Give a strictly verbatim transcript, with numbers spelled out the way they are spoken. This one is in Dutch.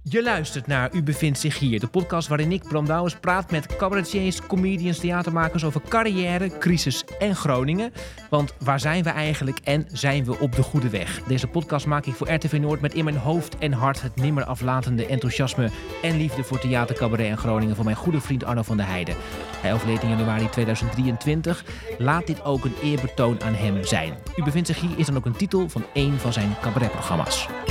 Je luistert naar U bevindt zich hier, de podcast waarin ik, Bram Douwens, praat met cabaretiers, comedians, theatermakers over carrière, crisis en Groningen. Want waar zijn we eigenlijk en zijn we op de goede weg? Deze podcast maak ik voor R T V Noord met in mijn hoofd en hart het nimmer aflatende enthousiasme en liefde voor theater, cabaret en Groningen van mijn goede vriend Arno van der Heijden. Hij overleed in januari tweeduizend drieëntwintig. Laat dit ook een eerbetoon aan hem zijn. U bevindt zich hier is dan ook een titel van een van zijn cabaretprogramma's.